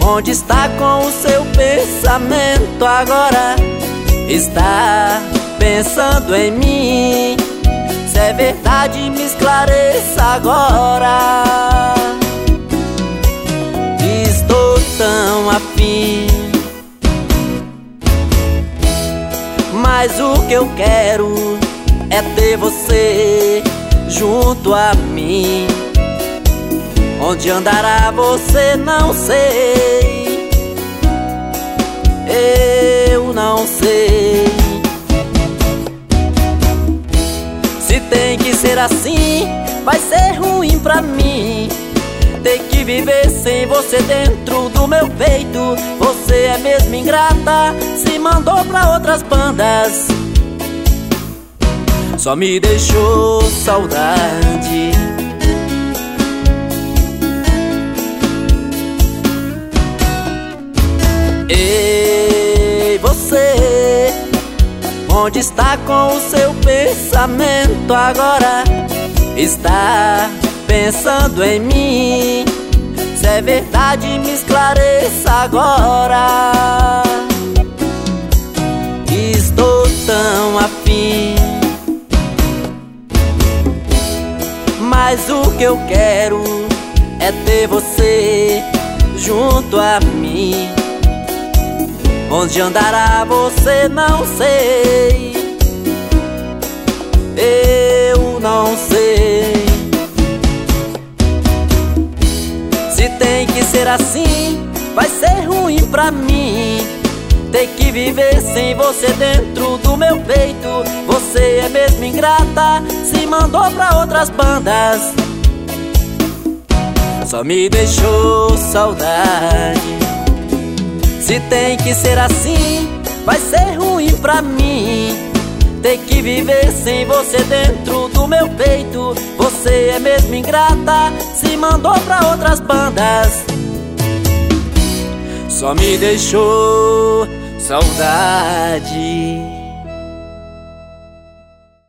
Onde está com o seu pensamento agora? Está pensando em mim? Se é verdade, me esclareça agora. Estou tão afim, mas o que eu quero é ter você junto a mim. Onde andará você não sei, eu não sei. Se tem que ser assim, vai ser ruim pra mim. Ter que viver sem você dentro do meu peito. Você é mesmo ingrata, se mandou pra outras bandas, só me deixou saudade. Ei, você, onde está com o seu pensamento agora? Está pensando em mim? Se é verdade, me esclareça agora. Estou tão afim, mas o que eu quero é ter você junto a mim. Onde andará você não sei, eu não sei. Se tem que ser assim, vai ser ruim pra mim. Ter que viver sem você dentro do meu peito. Você é mesmo ingrata, se mandou pra outras bandas, só me deixou saudade. Se tem que ser assim, vai ser ruim pra mim. Ter que viver sem você dentro do meu peito. Você é mesmo ingrata, se mandou pra outras bandas, só me deixou saudade.